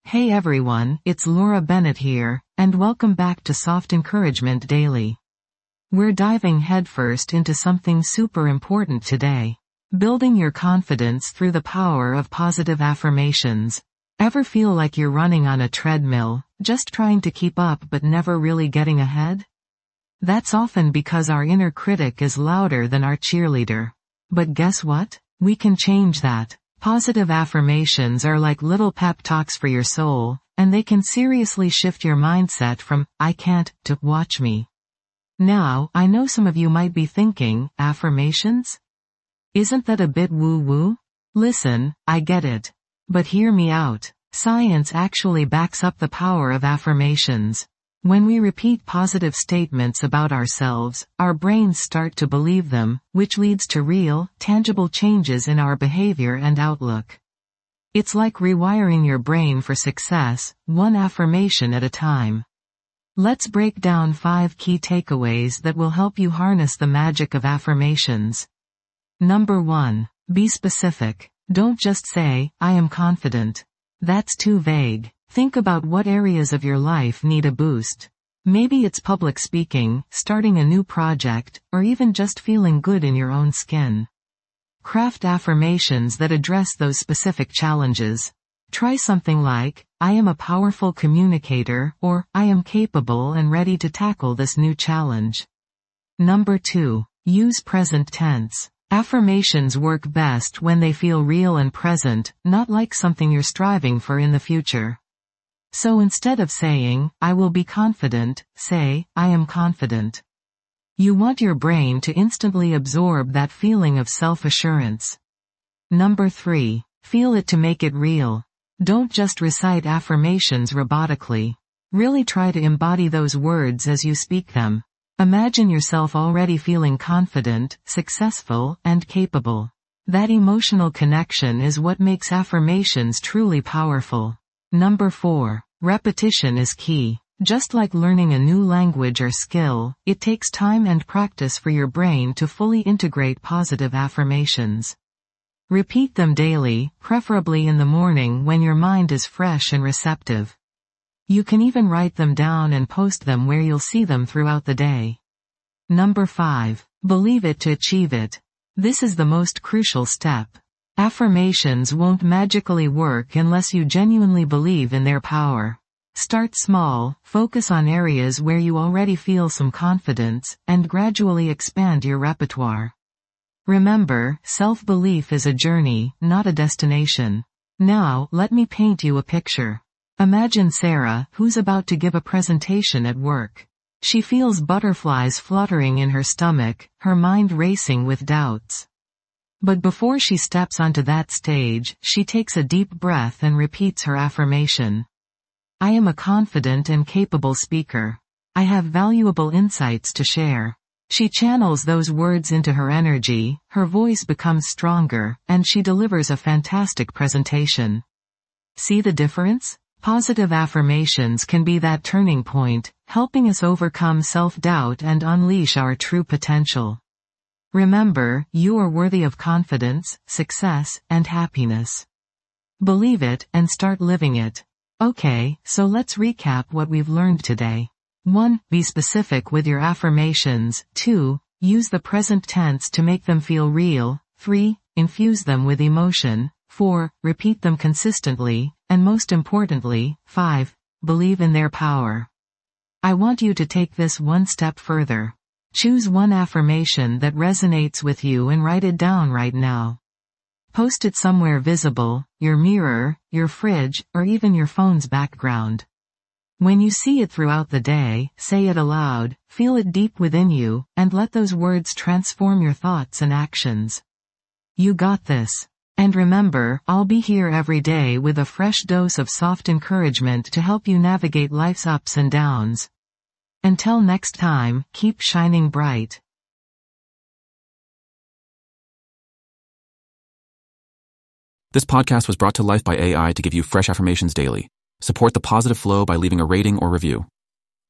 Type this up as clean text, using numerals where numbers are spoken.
Hey everyone, it's Laura Bennett here, and welcome back to Soft Encouragement Daily. We're diving headfirst into something super important today. Building your confidence through the power of positive affirmations. Ever feel like you're running on a treadmill, just trying to keep up but never really getting ahead? That's often because our inner critic is louder than our cheerleader. But guess what? We can change that. Positive affirmations are like little pep talks for your soul, and they can seriously shift your mindset from, "I can't," to "watch me." Now, I know some of you might be thinking, affirmations? Isn't that a bit woo-woo? Listen, I get it. But hear me out. Science actually backs up the power of affirmations. When we repeat positive statements about ourselves, our brains start to believe them, which leads to real, tangible changes in our behavior and outlook. It's like rewiring your brain for success, one affirmation at a time. Let's break down 5 key takeaways that will help you harness the magic of affirmations. Number 1. Be specific. Don't just say, "I am confident." That's too vague. Think about what areas of your life need a boost. Maybe it's public speaking, starting a new project, or even just feeling good in your own skin. Craft affirmations that address those specific challenges. Try something like, "I am a powerful communicator," or "I am capable and ready to tackle this new challenge." Number 2. Use present tense. Affirmations work best when they feel real and present, not like something you're striving for in the future. So instead of saying, "I will be confident," say, "I am confident." You want your brain to instantly absorb that feeling of self-assurance. Number 3. Feel it to make it real. Don't just recite affirmations robotically. Really try to embody those words as you speak them. Imagine yourself already feeling confident, successful, and capable. That emotional connection is what makes affirmations truly powerful. Number 4. Repetition is key. Just like learning a new language or skill, it takes time and practice for your brain to fully integrate positive affirmations. Repeat them daily, preferably in the morning when your mind is fresh and receptive. You can even write them down and post them where you'll see them throughout the day. Number 5. Believe it to achieve it. This is the most crucial step. Affirmations won't magically work unless you genuinely believe in their power. Start small, focus on areas where you already feel some confidence, and gradually expand your repertoire. Remember, self-belief is a journey, not a destination. Now, let me paint you a picture. Imagine Sarah, who's about to give a presentation at work. She feels butterflies fluttering in her stomach, her mind racing with doubts. But before she steps onto that stage, she takes a deep breath and repeats her affirmation. "I am a confident and capable speaker. I have valuable insights to share." She channels those words into her energy, her voice becomes stronger, and she delivers a fantastic presentation. See the difference? Positive affirmations can be that turning point, helping us overcome self-doubt and unleash our true potential. Remember, you are worthy of confidence, success, and happiness. Believe it, and start living it. Okay, so let's recap what we've learned today. 1. Be specific with your affirmations. 2. Use the present tense to make them feel real. 3. Infuse them with emotion. 4. Repeat them consistently. And most importantly, 5. Believe in their power. I want you to take this one step further. Choose one affirmation that resonates with you and write it down right now. Post it somewhere visible, your mirror, your fridge, or even your phone's background. When you see it throughout the day, say it aloud, feel it deep within you, and let those words transform your thoughts and actions. You got this. And remember, I'll be here every day with a fresh dose of soft encouragement to help you navigate life's ups and downs. Until next time, keep shining bright. This podcast was brought to life by AI to give you fresh affirmations daily. Support the positive flow by leaving a rating or review.